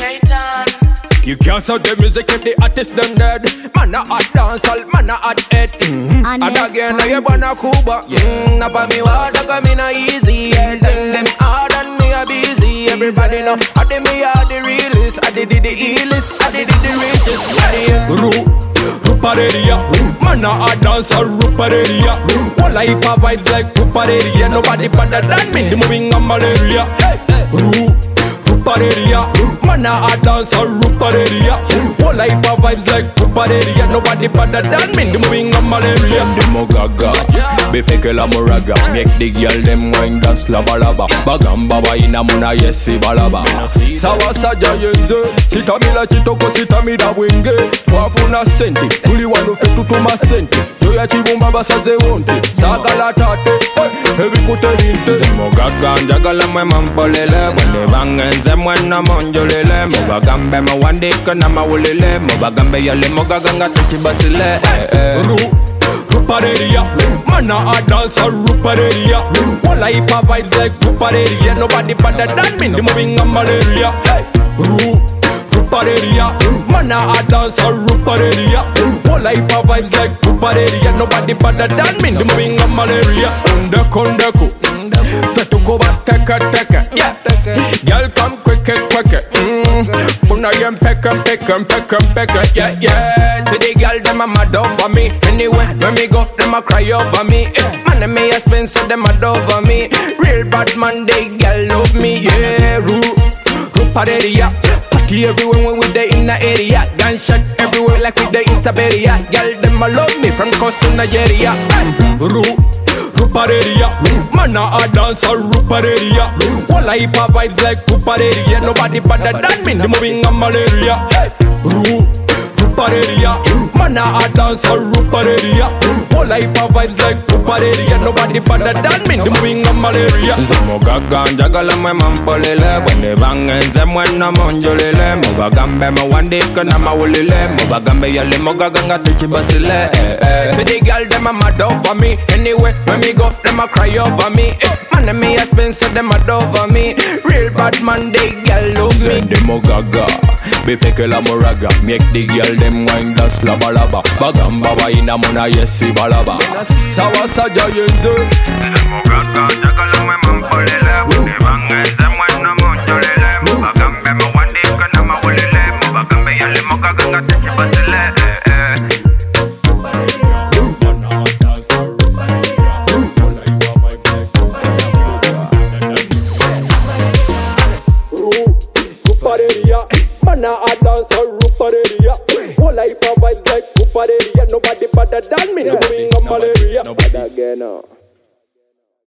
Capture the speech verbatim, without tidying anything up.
You can't stop the music if the artist them dead. Man a hot dancehall, man a hot head. Mm-hmm. And again, now you born a Cuba. Mm, now for me water come in a easy. Yeah, then them hard and me a busy. Everybody know I did me are the realest. I did the illest. I did the richest. Yeah, Ru, Rupareria. Man a hot dancehall, Rupareria. All I hyper vibes like Rupareria. Nobody better than me. The moving on malaria. Ru. Rupareria, man a hard dancer, Rupareria. All hyper vibes like Rupareria. Nobody better than me, the moving on malaria. Send them a gaga, be fake la moraga. Make the girl them wine dance lava lava. Bagam baba ina muna yesi balaba. Sawa saja yenze, sita mila chitoko sita mida wenge. Wafuna senti, kuli wanu fetu tuma senti. Joya chibumba basa ze wonte, sakala tate, heavy kute linte. Zemo gaga, njagala mwe mampolele, wende bangenze. Mwana monjolele, moga gambe ma wande kana mawulele, moga gambe yale moga ganga tuchi basile. Ru, Rupareria, mana a dancer Rupareria. All I hyper vibes like Rupareria. Nobody better than me, the moving on malaria. Ru, Rupareria, mana a dancer Rupareria. All I hyper vibes like Rupareria. Nobody better than me, the moving on malaria. Undeko undeko, tetu go back teka teka. Yeah. Girl come quick quick quick. Mm. Funa yem peck em peck em peck em peck em. Yeah yeah. See the girl them a mad over me. Anyway when me go them a cry over me. Eh. Man them me a spin so them mad over me. Real bad man they girl love me. Yeah. Ru Rupareria. Party everywhere when we there in the area. Gunshot everywhere like we there in Siberia. Girl them a love me from coast to Nigeria. Mm-hmm. Ru Rupareria, man a hard dancer Rupareria. All I hyper vibes like Rupareria. Nobody better than me, the moving on malaria. Ru Rupareria, man a hard dancer Rupareria. All I hyper vibes like Rupareria. Nobody better than me, the moving on malaria. Zemo gaga njagala mwe mampolele, wende bangenze mwana monjolele. Moga gambe ma wande kana mawulele, moga gambe yale moga ganga tuchi basile. See the girl them a mad over me. Anyway when me go them a cry over me. Man them me a spin so them mad over me. Real bad man they girl love me. Send them a gaga, be fake la moraga. Make the girl them wine dance lava lava. Bagam baba ina muna yesi balaba. Sawa saja yenze. Zemo gaga jagala mwe mampolele, wende bangenze mwana monjolele. Moga gambe ma wande kana mawulele, moga gambe yale moga ganga tuchi basile. Man a hard dancer Rupareria. All I hyper vibes like Rupareria. Nobody better than me, the moving on malaria. Nobody again.